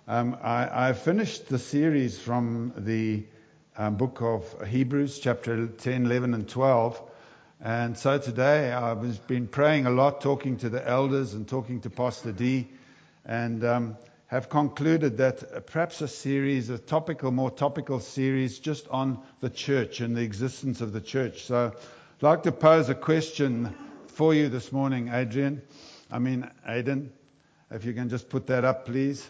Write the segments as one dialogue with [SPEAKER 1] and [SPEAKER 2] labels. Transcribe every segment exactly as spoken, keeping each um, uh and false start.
[SPEAKER 1] Um, I, I finished the series from the um, book of Hebrews, chapter ten, eleven, and twelve. And so today I've been praying a lot, talking to the elders and talking to Pastor D, and um, have concluded that perhaps a series, a topical, more topical series just on the church and the existence of the church. So I'd like to pose a question for you this morning, Adrian. I mean, Aidan, if you can just put that up, please.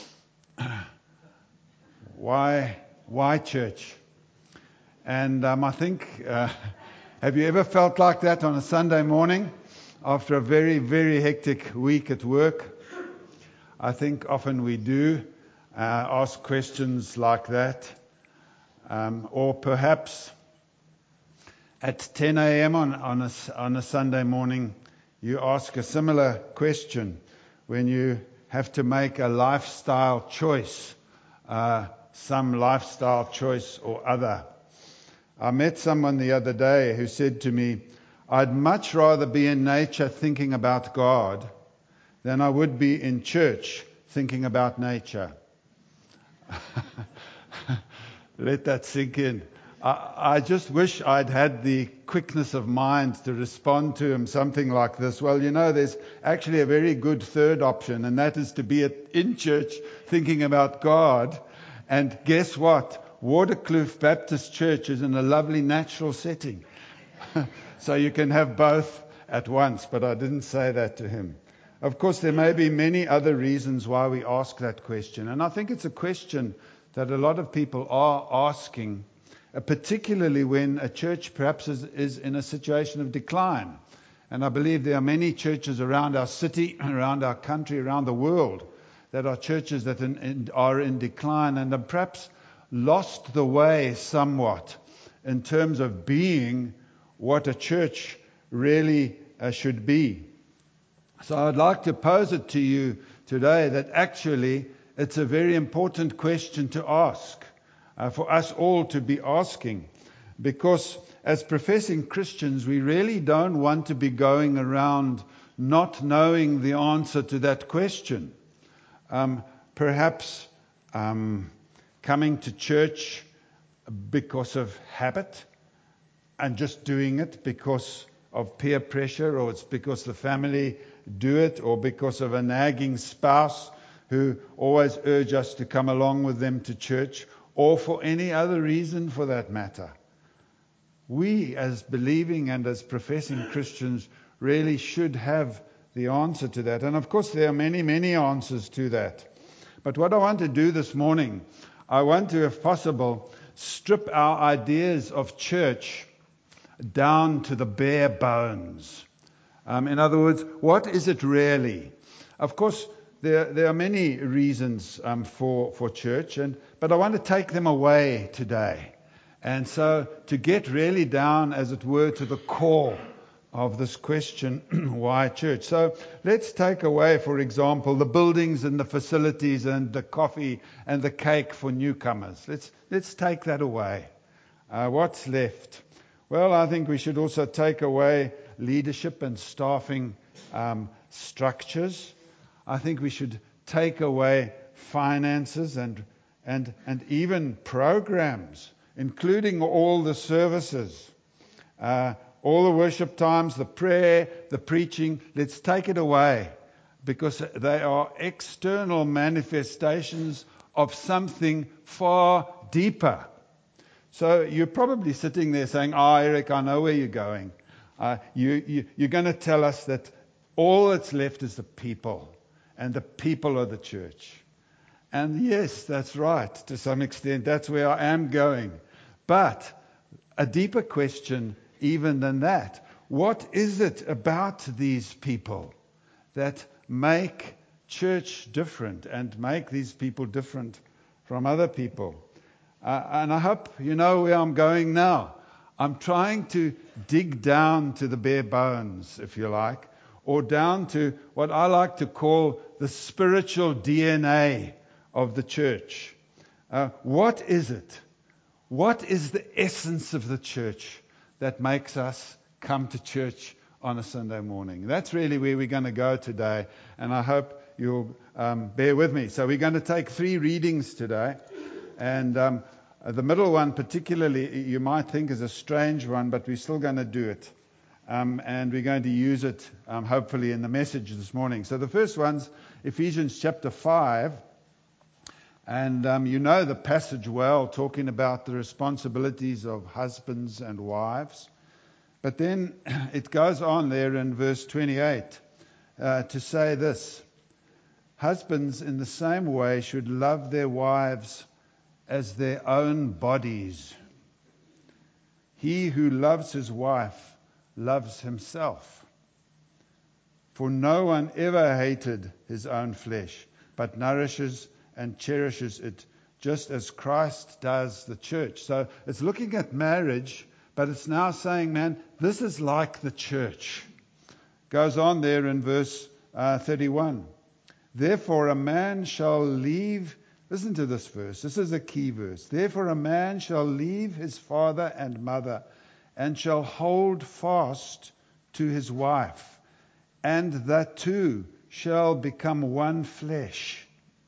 [SPEAKER 1] Why, why church? And um, I think, uh, have you ever felt like that on a Sunday morning after a very, very hectic week at work? I think often we do uh, ask questions like that. Um, or perhaps at ten a.m. on, on, a, on a Sunday morning, you ask a similar question when you have to make a lifestyle choice, uh, some lifestyle choice or other. I met someone the other day who said to me, I'd much rather be in nature thinking about God than I would be in church thinking about nature. Let that sink in. I, I just wish I'd had the quickness of mind to respond to him something like this. Well, you know, there's actually a very good third option, and that is to be at, in church thinking about God. And guess what? Waterkloof Baptist Church is in a lovely natural setting. So you can have both at once, but I didn't say that to him. Of course, there may be many other reasons why we ask that question. And I think it's a question that a lot of people are asking, particularly when a church perhaps is, is in a situation of decline. And I believe there are many churches around our city, around our country, around the world, that are churches that in, in, are in decline and have perhaps lost the way somewhat in terms of being what a church really uh, should be. So I'd like to pose it to you today that actually it's a very important question to ask. Uh, for us all to be asking, because as professing Christians, we really don't want to be going around not knowing the answer to that question. Um, perhaps um, coming to church because of habit and just doing it because of peer pressure, or it's because the family do it, or because of a nagging spouse who always urge us to come along with them to church, or for any other reason for that matter. We, as believing and as professing Christians, really should have the answer to that. And of course, there are many, many answers to that. But what I want to do this morning, I want to, if possible, strip our ideas of church down to the bare bones. Um, in other words, what is it really? Of course, There, there are many reasons um, for, for church, and but I want to take them away today. And so to get really down, as it were, to the core of this question, why church? So let's take away, for example, the buildings and the facilities and the coffee and the cake for newcomers. Let's, let's take that away. Uh, what's left? Well, I think we should also take away leadership and staffing um, structures. I think we should take away finances and and and even programs, including all the services, uh, all the worship times, the prayer, the preaching. Let's take it away, because they are external manifestations of something far deeper. So you're probably sitting there saying, "Oh, Eric, I know where you're going. Uh, you, you you're going to tell us that all that's left is the people." And the people of the church. And yes, that's right. To some extent, that's where I am going. But a deeper question even than that. What is it about these people that make church different and make these people different from other people? Uh, and I hope you know where I'm going now. I'm trying to dig down to the bare bones, if you like, or down to what I like to call the spiritual D N A of the church. Uh, what is it? What is the essence of the church that makes us come to church on a Sunday morning? That's really where we're going to go today, and I hope you'll um, bear with me. So we're going to take three readings today. And um, the middle one particularly, you might think is a strange one, but we're still going to do it. Um, and we're going to use it, um, hopefully, in the message this morning. So the first one's Ephesians chapter five. And um, you know the passage well, talking about the responsibilities of husbands and wives. But then it goes on there in verse twenty-eight uh, to say this. Husbands in the same way should love their wives as their own bodies. He who loves his wife loves himself. For no one ever hated his own flesh, but nourishes and cherishes it, just as Christ does the church. So it's looking at marriage, but it's now saying, man, this is like the church. Goes on there in verse uh, thirty-one. Therefore a man shall leave, listen to this verse, this is a key verse. Therefore a man shall leave his father and mother, and shall hold fast to his wife, and the two shall become one flesh.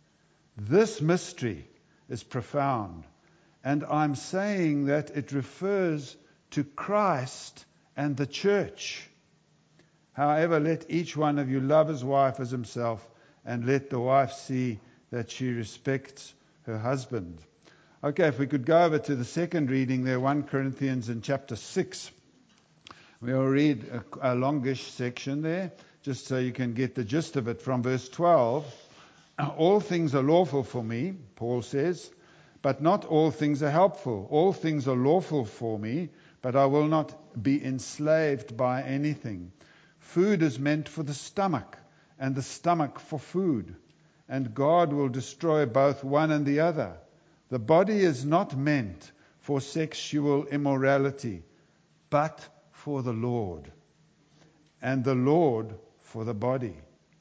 [SPEAKER 1] This mystery is profound, and I'm saying that it refers to Christ and the church. However, let each one of you love his wife as himself, and let the wife see that she respects her husband. Okay, if we could go over to the second reading there, First Corinthians in chapter six. We'll read a, a longish section there, just so you can get the gist of it from verse twelve. All things are lawful for me, Paul says, but not all things are helpful. All things are lawful for me, but I will not be enslaved by anything. Food is meant for the stomach, and the stomach for food, and God will destroy both one and the other. The body is not meant for sexual immorality, but for the Lord, and the Lord for the body.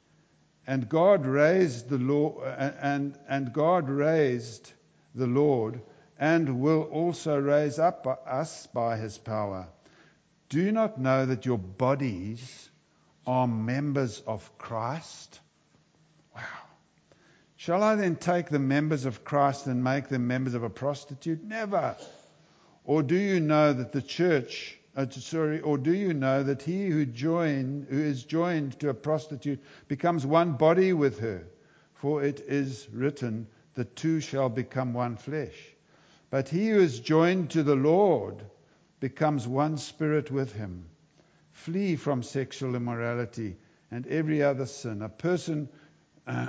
[SPEAKER 1] And God raised the Lord, and and God raised the Lord, and will also raise up us by His power. Do you not know that your bodies are members of Christ? Wow. Shall I then take the members of Christ and make them members of a prostitute? Never. Or do you know that the church, uh, sorry, or do you know that he who join, who is joined to a prostitute becomes one body with her? For it is written, the two shall become one flesh. But he who is joined to the Lord becomes one spirit with him. Flee from sexual immorality and every other sin. A person, uh,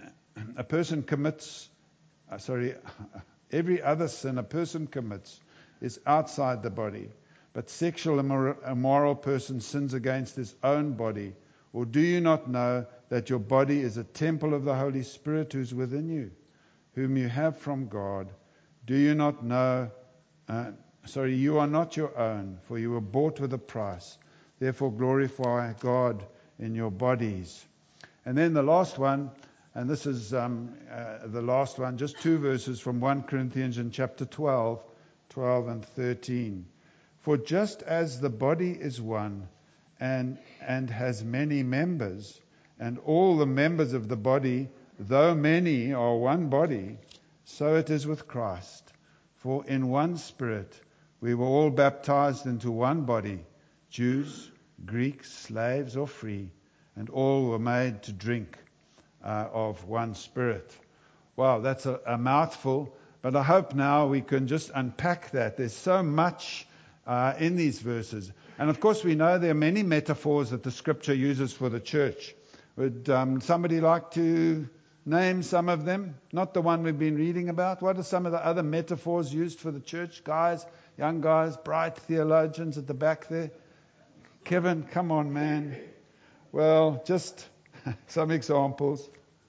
[SPEAKER 1] a person commits, uh, sorry, every other sin a person commits is outside the body. But sexual immor- immoral person sins against his own body. Or do you not know that your body is a temple of the Holy Spirit who is within you, whom you have from God? Do you not know, uh, sorry, you are not your own, for you were bought with a price. Therefore glorify God in your bodies. And then the last one, and this is um, uh, the last one, just two verses from First Corinthians in chapter twelve, twelve and thirteen. For just as the body is one and and has many members, and all the members of the body, though many, are one body, so it is with Christ. For in one Spirit we were all baptized into one body, Jews, Greeks, slaves or free, and all were made to drink uh, of one Spirit. Wow, that's a, a mouthful, but I hope now we can just unpack that. There's so much uh, in these verses. And of course we know there are many metaphors that the Scripture uses for the church. Would um, somebody like to name some of them? Not the one we've been reading about. What are some of the other metaphors used for the church? Guys, young guys, bright theologians at the back there. Kevin, come on, man. Well, just some examples.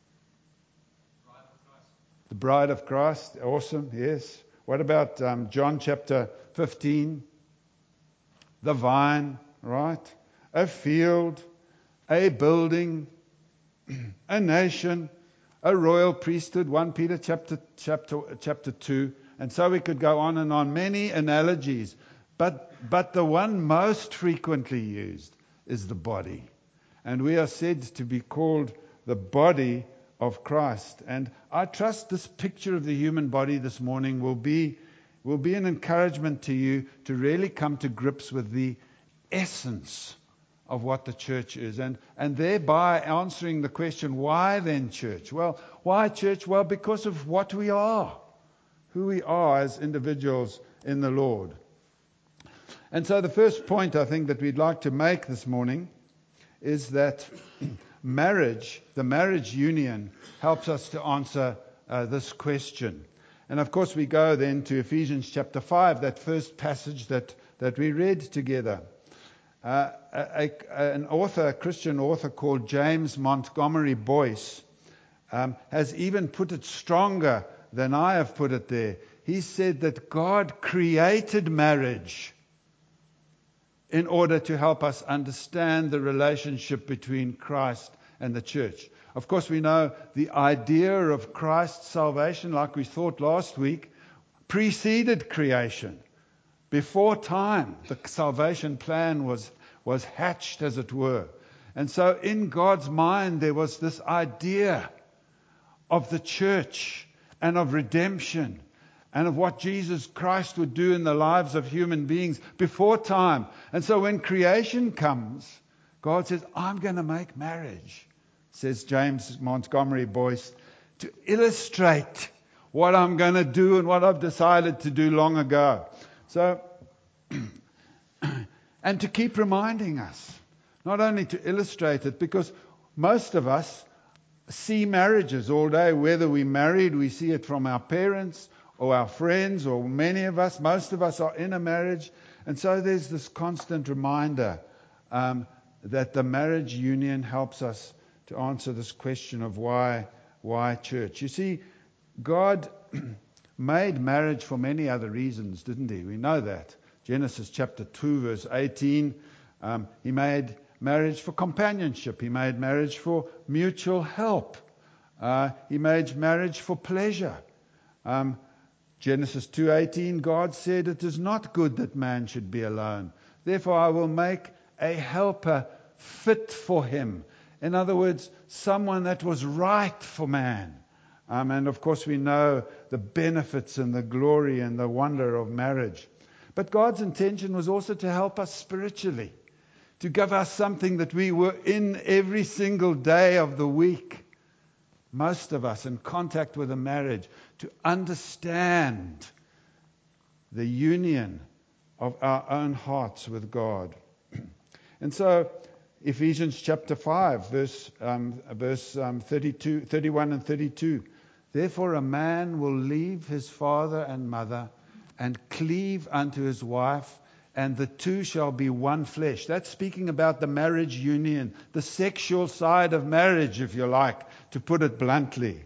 [SPEAKER 1] The bride of Christ. Awesome, yes. What about um, John chapter fifteen? The vine, right? A field, a building, a nation, a royal priesthood. First Peter chapter chapter chapter two. And so we could go on and on. Many analogies. But but the one most frequently used is the body. And we are said to be called the body of Christ. And I trust this picture of the human body this morning will be will be an encouragement to you to really come to grips with the essence of what the church is, and, and thereby answering the question, why then church? Well, why church? Well, because of what we are, who we are as individuals in the Lord. And so the first point I think that we'd like to make this morning is that marriage, the marriage union, helps us to answer uh, this question. And of course we go then to Ephesians chapter five, that first passage that, that we read together. Uh, a, a, an author, a Christian author called James Montgomery Boyce, um, has even put it stronger than I have put it there. He said that God created marriage in order to help us understand the relationship between Christ and the church. Of course, we know the idea of Christ's salvation, like we thought last week, preceded creation. Before time, the salvation plan was, was hatched, as it were. And so in God's mind, there was this idea of the church and of redemption and of what Jesus Christ would do in the lives of human beings before time. And so when creation comes, God says, I'm going to make marriage, says James Montgomery Boyce, to illustrate what I'm going to do and what I've decided to do long ago. So, and to keep reminding us, not only to illustrate it, because most of us see marriages all day, whether we're married, we see it from our parents or our friends, or many of us, most of us are in a marriage. And so there's this constant reminder um, that the marriage union helps us to answer this question of why, why church. You see, God made marriage for many other reasons, didn't he? We know that. Genesis chapter two, verse eighteen, um, he made marriage for companionship. He made marriage for mutual help. Uh, he made marriage for pleasure. Um, Genesis two eighteen, God said, it is not good that man should be alone. Therefore I will make a helper fit for him. In other words, someone that was right for man. Um, and of course we know the benefits and the glory and the wonder of marriage. But God's intention was also to help us spiritually, to give us something that we were in every single day of the week, most of us in contact with a marriage, to understand the union of our own hearts with God. And so Ephesians chapter five, verse um, verse um, thirty-two, thirty-one and thirty-two. Therefore a man will leave his father and mother and cleave unto his wife, and the two shall be one flesh. That's speaking about the marriage union, the sexual side of marriage, if you like, to put it bluntly.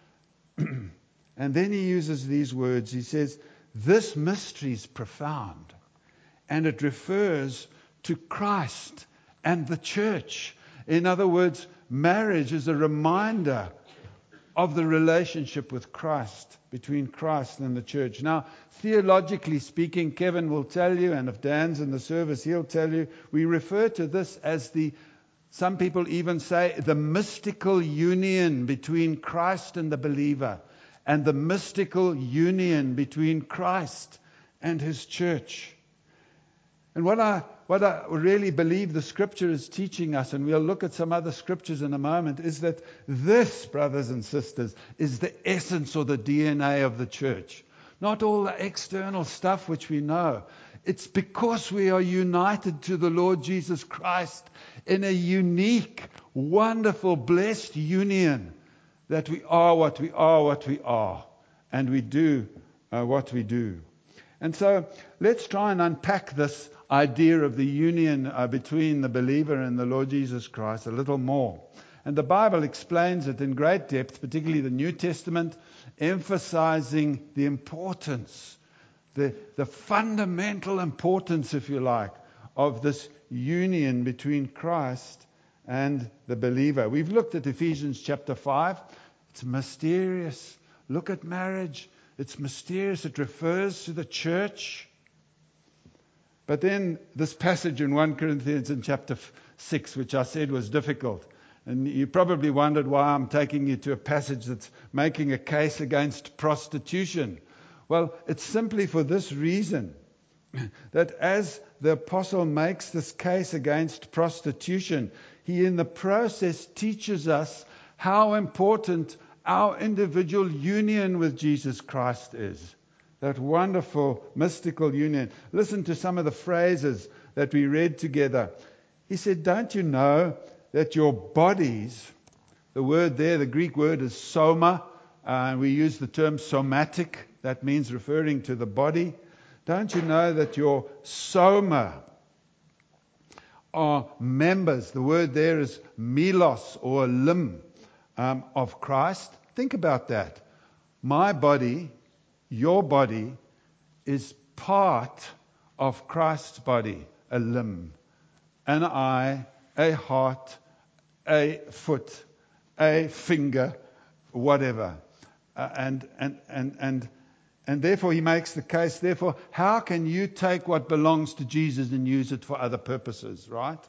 [SPEAKER 1] And then he uses these words. He says, this mystery is profound, and it refers to Christ and the church. In other words, marriage is a reminder of the relationship with Christ, between Christ and the church. Now, theologically speaking, Kevin will tell you, and if Dan's in the service, he'll tell you, we refer to this as the, some people even say, the mystical union between Christ and the believer, and the mystical union between Christ and his church. And what I what I really believe the scripture is teaching us, and we'll look at some other scriptures in a moment, is that this, brothers and sisters, is the essence or the D N A of the church. Not all the external stuff which we know. It's because we are united to the Lord Jesus Christ in a unique, wonderful, blessed union that we are what we are, what we are, and we do uh, what we do. And so let's try and unpack this idea of the union uh, between the believer and the Lord Jesus Christ a little more. And the Bible explains it in great depth, particularly the New Testament, emphasizing the importance, the, the fundamental importance, if you like, of this union between Christ and the believer. We've looked at Ephesians chapter five. It's mysterious. Look at marriage. It's mysterious. It refers to the church. But then this passage in First Corinthians in chapter six, which I said was difficult, And you probably wondered why I'm taking you to a passage that's making a case against prostitution. Well, it's simply for this reason, that as the apostle makes this case against prostitution, he in the process teaches us how important our individual union with Jesus Christ is. That wonderful mystical union. Listen to some of the phrases that we read together. He said, don't you know that your bodies, the word there, the Greek word is soma, and uh, we use the term somatic, that means referring to the body. Don't you know that your soma are members, the word there is melos or a limb um, of Christ? Think about that. My body, your body, is part of Christ's body, a limb, an eye, a heart, a foot, a finger, whatever. Uh, and, and, and, and, and therefore he makes the case, therefore, how can you take what belongs to Jesus and use it for other purposes, right?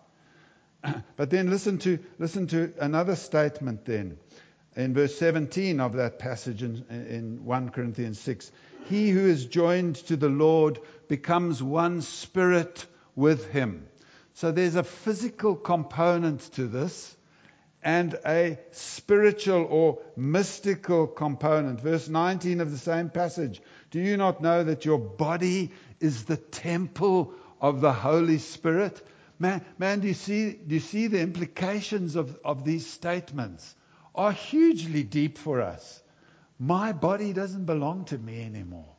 [SPEAKER 1] But then listen to, listen to another statement then. In verse seventeen of that passage in, in First Corinthians six, he who is joined to the Lord becomes one spirit with him. So there's a physical component to this and a spiritual or mystical component. Verse nineteen of the same passage. Do you not know that your body is the temple of the Holy Spirit? Man, man, do you see, do you see the implications of, of these statements are hugely deep for us. My body doesn't belong to me anymore.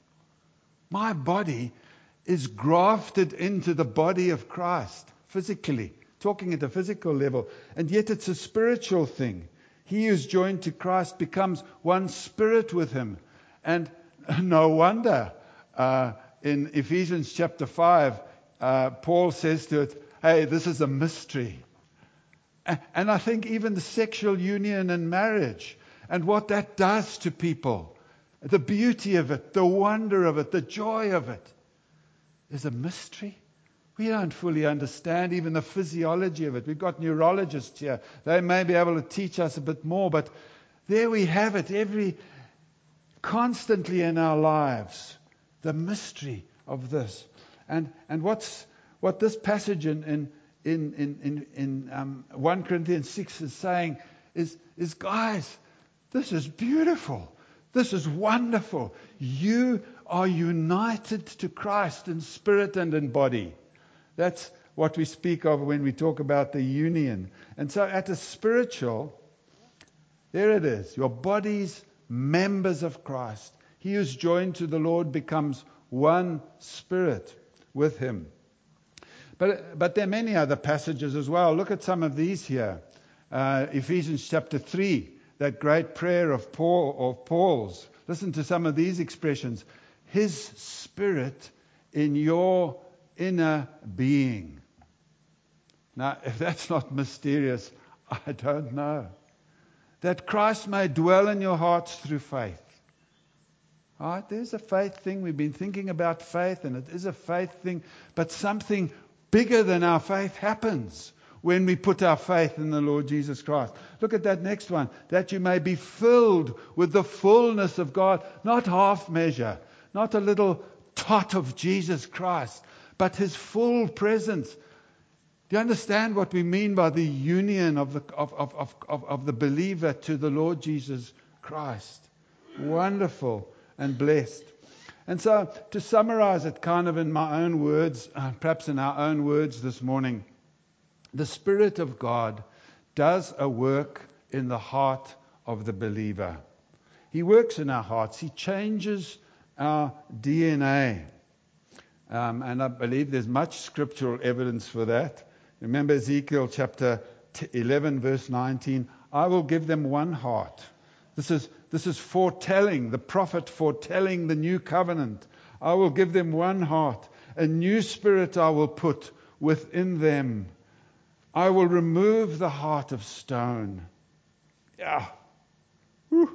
[SPEAKER 1] My body is grafted into the body of Christ, physically, talking at a physical level, and yet it's a spiritual thing. He who's joined to Christ becomes one spirit with him. And no wonder uh, in Ephesians chapter five, uh, Paul says to it, hey, this is a mystery. And I think even the sexual union and marriage and what that does to people, the beauty of it, the wonder of it, the joy of it, is a mystery. We don't fully understand even the physiology of it. We've got neurologists here. They may be able to teach us a bit more, but there we have it, every constantly in our lives, the mystery of this. And and what's what this passage in in in in in, in um, First Corinthians six is saying is is guys, this is beautiful. This is wonderful. You are united to Christ in spirit and in body. That's what we speak of when we talk about the union. And so at a spiritual, there it is. Your body's members of Christ. He who's joined to the Lord becomes one spirit with him. But, but there are many other passages as well. Look at some of these here. Uh, Ephesians chapter three, that great prayer of Paul, of Paul's. Listen to some of these expressions. His spirit in your inner being. Now, if that's not mysterious, I don't know. That Christ may dwell in your hearts through faith. All right, there's a faith thing. We've been thinking about faith, and it is a faith thing. But something bigger than our faith happens when we put our faith in the Lord Jesus Christ. Look at that next one. That you may be filled with the fullness of God. Not half measure. Not a little tot of Jesus Christ. But his full presence. Do you understand what we mean by the union of the, of, of, of, of, of the believer to the Lord Jesus Christ? Wonderful and blessed. And so, to summarize it kind of in my own words, uh, perhaps in our own words this morning, the Spirit of God does a work in the heart of the believer. He works in our hearts. He changes our D N A. Um, and I believe there's much scriptural evidence for that. Remember Ezekiel chapter eleven, verse nineteen. I will give them one heart. This is, this is foretelling, the prophet foretelling the new covenant. I will give them one heart. A new spirit I will put within them. I will remove the heart of stone. Yeah. Whew.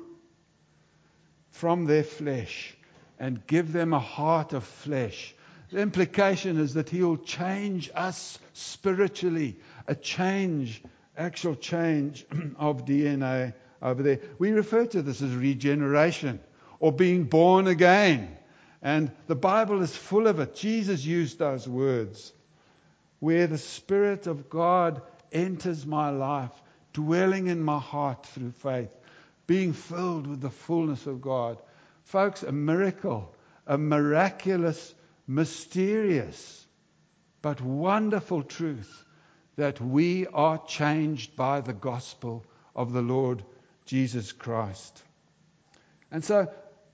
[SPEAKER 1] From their flesh and give them a heart of flesh. The implication is that he will change us spiritually. A change actual change of D N A over there. We refer to this as regeneration or being born again. And the Bible is full of it. Jesus used those words. Where the Spirit of God enters my life, dwelling in my heart through faith, being filled with the fullness of God. Folks, a miracle, a miraculous, mysterious, but wonderful truth that we are changed by the gospel of the Lord Jesus Christ. And so,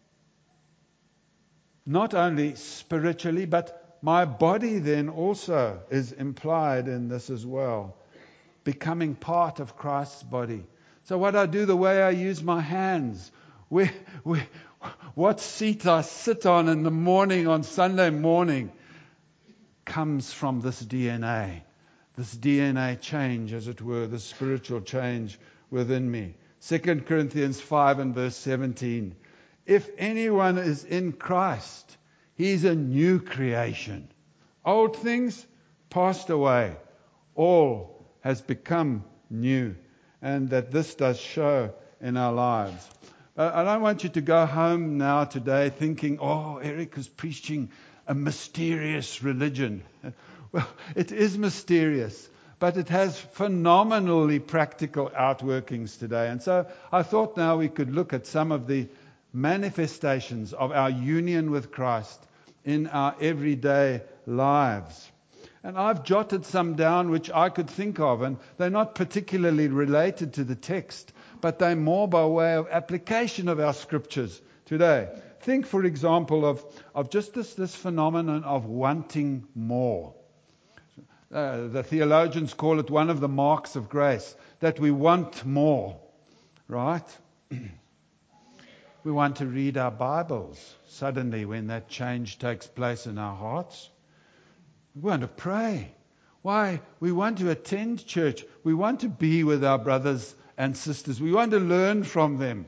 [SPEAKER 1] not only spiritually, but my body then also is implied in this as well, becoming part of Christ's body. So what I do, the way I use my hands, where, where, what seat I sit on in the morning, on Sunday morning, comes from this D N A, this D N A change, as it were, the spiritual change within me. Second Corinthians five and verse seventeen. If anyone is in Christ, he's a new creation. Old things passed away. All has become new. And that this does show in our lives. Uh, I don't want you to go home now today thinking, oh, Eric is preaching a mysterious religion. Well, it is mysterious, but it has phenomenally practical outworkings today. And so I thought now we could look at some of the manifestations of our union with Christ in our everyday lives. And I've jotted some down which I could think of, and they're not particularly related to the text, but they're more by way of application of our scriptures today. Think, for example, of, of just this, this phenomenon of wanting more. Uh, the theologians call it one of the marks of grace, that we want more, right? We want to read our Bibles suddenly when that change takes place in our hearts. We want to pray. Why? We want to attend church. We want to be with our brothers and sisters. We want to learn from them.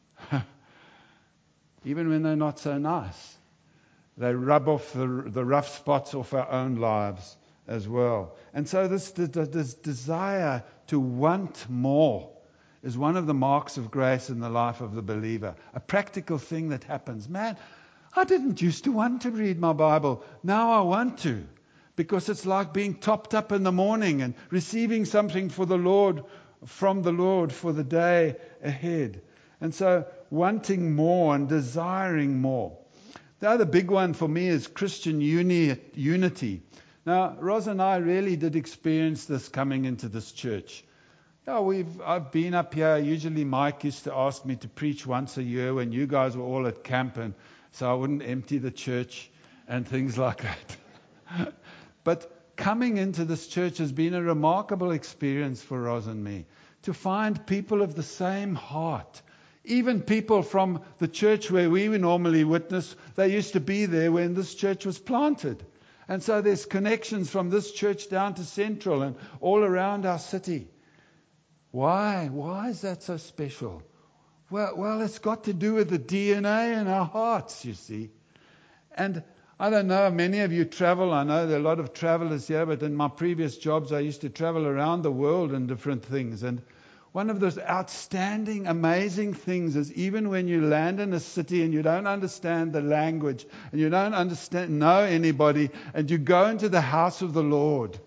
[SPEAKER 1] Even when they're not so nice. They rub off the, the rough spots off our own lives as well. And so this, this desire to want more is one of the marks of grace in the life of the believer. A practical thing that happens. Man, I didn't used to want to read my Bible. Now I want to. Because it's like being topped up in the morning and receiving something for the Lord, from the Lord for the day ahead. And so wanting more and desiring more. The other big one for me is Christian uni- unity. Now, Ros and I really did experience this coming into this church. Yeah, we've I've been up here. Usually Mike used to ask me to preach once a year when you guys were all at camp, and so I wouldn't empty the church and things like that. But coming into this church has been a remarkable experience for Ros and me. To find people of the same heart. Even people from the church where we normally witness, they used to be there when this church was planted. And so there's connections from this church down to Central and all around our city. Why? Why is that so special? Well, well, it's got to do with the D N A in our hearts, you see. And I don't know, many of you travel. I know there are a lot of travelers here, but in my previous jobs, I used to travel around the world and different things. And one of those outstanding, amazing things is even when you land in a city and you don't understand the language and you don't understand know anybody and you go into the house of the Lord,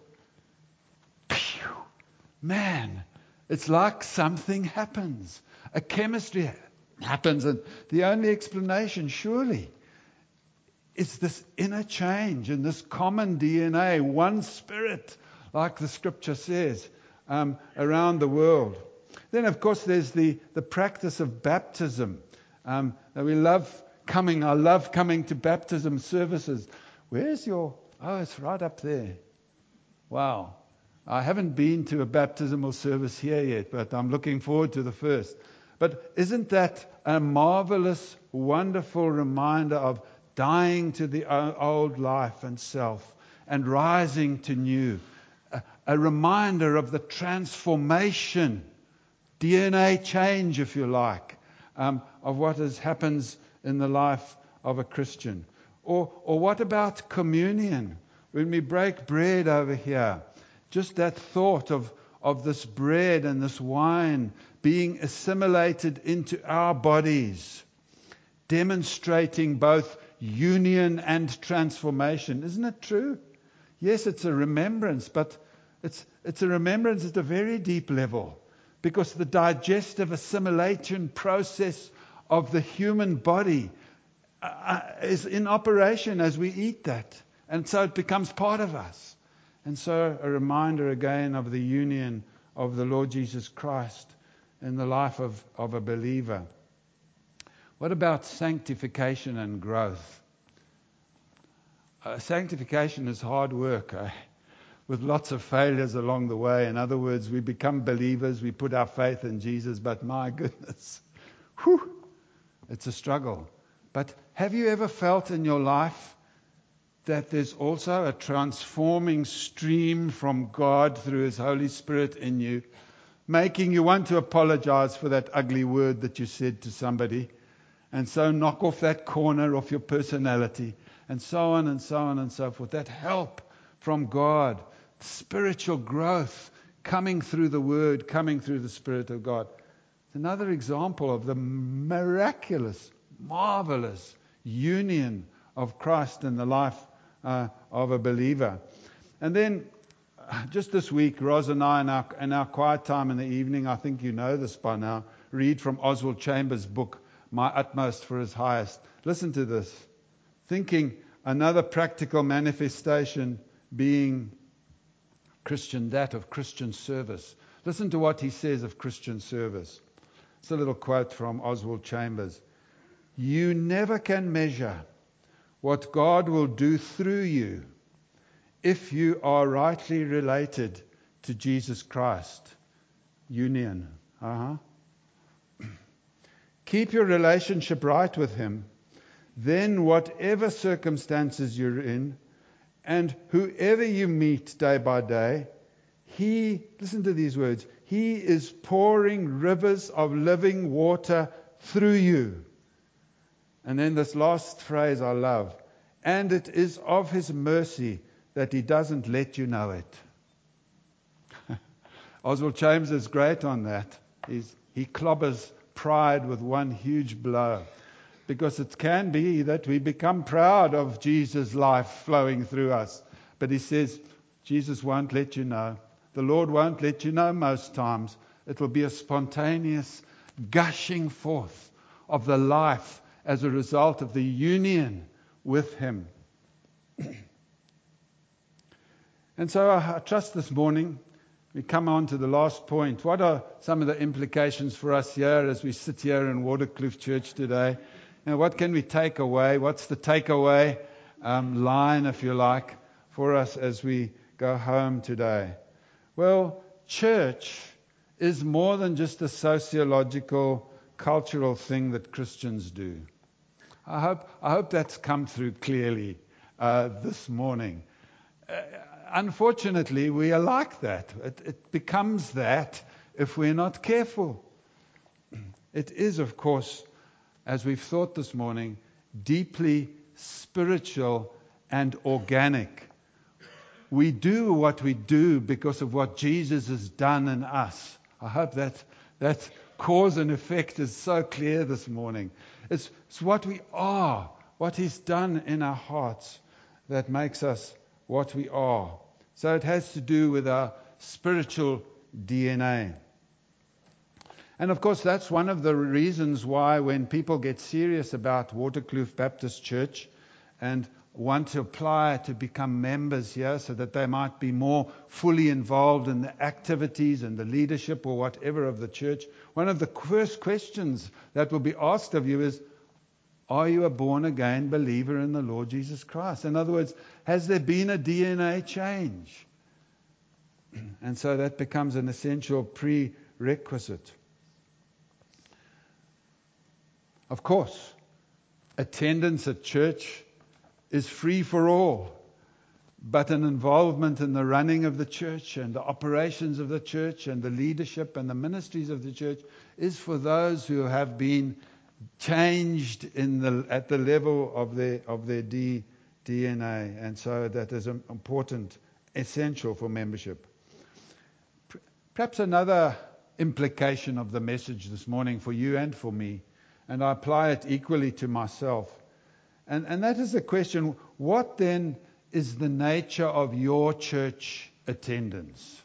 [SPEAKER 1] phew, man, it's like something happens. A chemistry happens, and the only explanation, surely, is this inner change in this common D N A, one spirit, like the scripture says, um, around the world. Then, of course, there's the, the practice of baptism. Um, we love coming, I love coming to baptism services. Where's your, oh, it's right up there. Wow. I haven't been to a baptismal service here yet, but I'm looking forward to the first. But isn't that a marvelous, wonderful reminder of dying to the old life and self and rising to new? A, a reminder of the transformation, D N A change, if you like, um, of what has happens in the life of a Christian. Or, or what about communion? When we break bread over here, just that thought of, of this bread and this wine being assimilated into our bodies, demonstrating both union and transformation. Isn't it true? Yes, it's a remembrance, but it's, it's a remembrance at a very deep level, because the digestive assimilation process of the human body uh, is in operation as we eat that. And so it becomes part of us. And so a reminder again of the union of the Lord Jesus Christ in the life of, of a believer. What about sanctification and growth? Uh, sanctification is hard work, eh? With lots of failures along the way. In other words, we become believers, we put our faith in Jesus, but my goodness, whew, it's a struggle. But have you ever felt in your life that there's also a transforming stream from God through His Holy Spirit in you, making you want to apologize for that ugly word that you said to somebody, and so knock off that corner of your personality, and so on and so on and so forth. That help from God, spiritual growth coming through the Word, coming through the Spirit of God. It's another example of the miraculous, marvelous union of Christ in the life uh, of a believer. And then just this week, Roz and I, in our, in our quiet time in the evening, I think you know this by now, read from Oswald Chambers' book, My Utmost for His Highest. Listen to this. Thinking another practical manifestation being Christian, that of Christian service. Listen to what he says of Christian service. It's a little quote from Oswald Chambers. You never can measure what God will do through you if you are rightly related to Jesus Christ. Union. Uh-huh. Keep your relationship right with Him. Then whatever circumstances you're in, and whoever you meet day by day, He, listen to these words, He is pouring rivers of living water through you. And then this last phrase I love. And it is of His mercy that He doesn't let you know it. Oswald Chambers is great on that. He's, he clobbers pride with one huge blow. Because it can be that we become proud of Jesus' life flowing through us. But he says, Jesus won't let you know. The Lord won't let you know most times. It will be a spontaneous gushing forth of the life as a result of the union with Him. And so I trust this morning we come on to the last point. What are some of the implications for us here as we sit here in Waterkloof Church today? Now, what can we take away? What's the takeaway um, line, if you like, for us as we go home today? Well, church is more than just a sociological, cultural thing that Christians do. I hope I hope that's come through clearly uh, this morning. Uh, unfortunately, we are like that. It, it becomes that if we're not careful. It is, of course, as we've thought this morning, deeply spiritual and organic. We do what we do because of what Jesus has done in us. I hope that that cause and effect is so clear this morning. It's, it's what we are, what He's done in our hearts that makes us what we are. So it has to do with our spiritual D N A. And of course, that's one of the reasons why when people get serious about Waterkloof Baptist Church and want to apply to become members here so that they might be more fully involved in the activities and the leadership or whatever of the church, one of the first questions that will be asked of you is, are you a born-again believer in the Lord Jesus Christ? In other words, has there been a D N A change? And so that becomes an essential prerequisite. Of course, attendance at church is free for all, but an involvement in the running of the church and the operations of the church and the leadership and the ministries of the church is for those who have been changed in the at the level of their of their D, DNA, and so that is important, essential for membership. perhaps another implication of the message this morning for you and for me, and I apply it equally to myself. And, and that is the question, what then is the nature of your church attendance?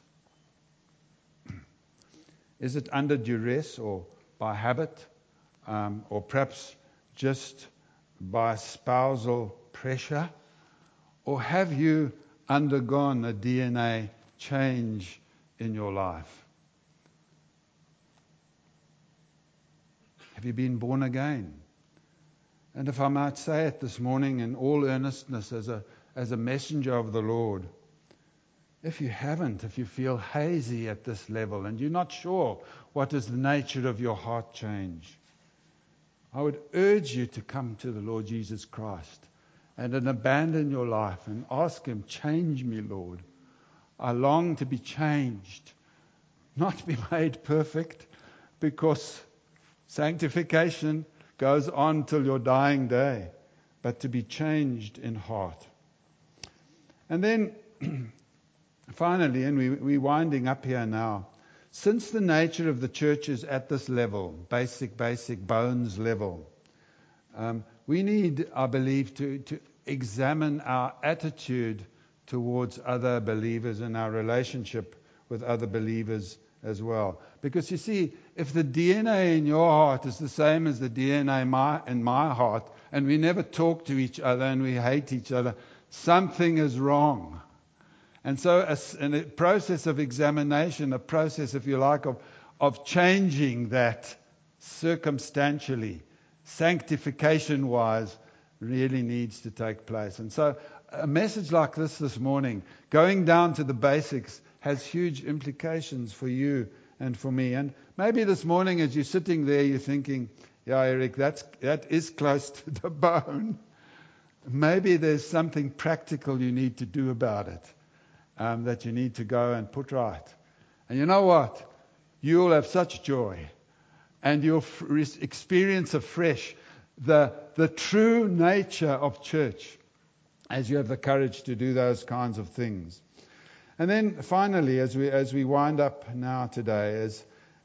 [SPEAKER 1] Is it under duress or by habit, um, or perhaps just by spousal pressure? Or have you undergone a D N A change in your life? Have you been born again? And if I might say it this morning in all earnestness as a as a messenger of the Lord, if you haven't, if you feel hazy at this level and you're not sure what is the nature of your heart change, I would urge you to come to the Lord Jesus Christ and then abandon your life and ask Him, change me, Lord. I long to be changed, not to be made perfect, because sanctification goes on till your dying day, but to be changed in heart. And then, finally, and we, we're winding up here now, since the nature of the church is at this level, basic, basic, bones level, um, we need, I believe, to, to examine our attitude towards other believers and our relationship with other believers as well. Because you see, if the D N A in your heart is the same as the D N A in my, in my heart, and we never talk to each other and we hate each other, something is wrong. And so a, a process of examination, a process, if you like, of, of changing that circumstantially, sanctification-wise, really needs to take place. And so a message like this this morning, going down to the basics, has huge implications for you and for me. And maybe this morning as you're sitting there, you're thinking, yeah, Eric, that's, that is close to the bone. Maybe there's something practical you need to do about it, um, that you need to go and put right. And you know what? You'll have such joy, and you'll f- experience afresh the, the true nature of church as you have the courage to do those kinds of things. And then finally, as we as we wind up now today, is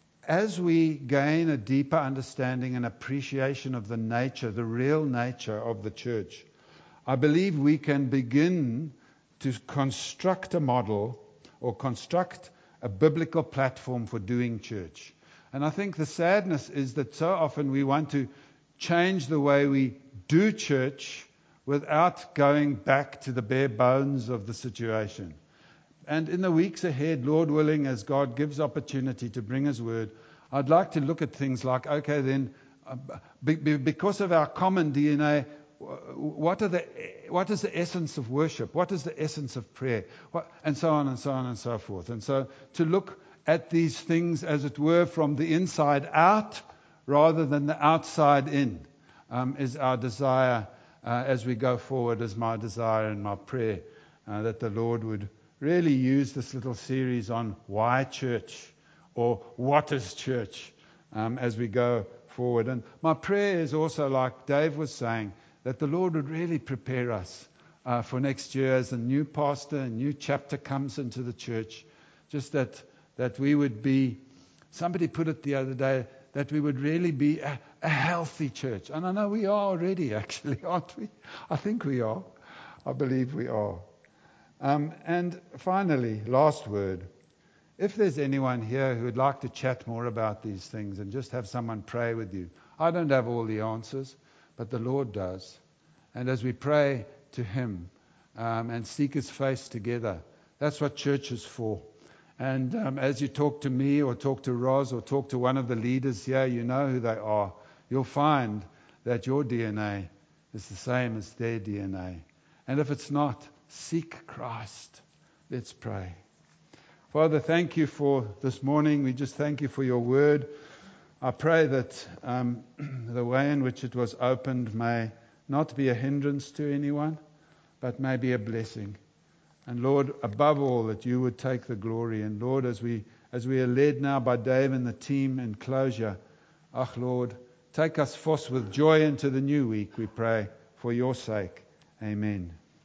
[SPEAKER 1] as we gain a deeper understanding and appreciation of the nature, the real nature of the church, I believe we can begin to construct a model or construct a biblical platform for doing church. And I think the sadness is that so often we want to change the way we do church without going back to the bare bones of the situation. And in the weeks ahead, Lord willing, as God gives opportunity to bring His word, I'd like to look at things like, okay, then, uh, be, be, because of our common D N A, what are the what is the essence of worship? What is the essence of prayer? What, and so on and so on and so forth. And so to look at these things, as it were, from the inside out rather than the outside in, um, is our desire uh, as we go forward, is my desire and my prayer, uh, that the Lord would really use this little series on why church or what is church um, as we go forward. And my prayer is also, like Dave was saying, that the Lord would really prepare us uh, for next year as a new pastor, a new chapter comes into the church. Just that that we would be, somebody put it the other day, that we would really be a, a healthy church. And I know we are already, actually, aren't we? I think we are. I believe we are. Um, and finally, last word. If there's anyone here who would like to chat more about these things and just have someone pray with you, I don't have all the answers, but the Lord does. And as we pray to Him um, and seek His face together, that's what church is for. And um, as you talk to me or talk to Roz or talk to one of the leaders here, you know who they are. You'll find that your D N A is the same as their D N A. And if it's not, seek Christ. Let's pray. Father, thank you for this morning. We just thank you for your word. I pray that um, the way in which it was opened may not be a hindrance to anyone, but may be a blessing. And Lord, above all, that you would take the glory. And Lord, as we as we are led now by Dave and the team in closure, ach Lord, take us forth with joy into the new week, we pray, for your sake. Amen.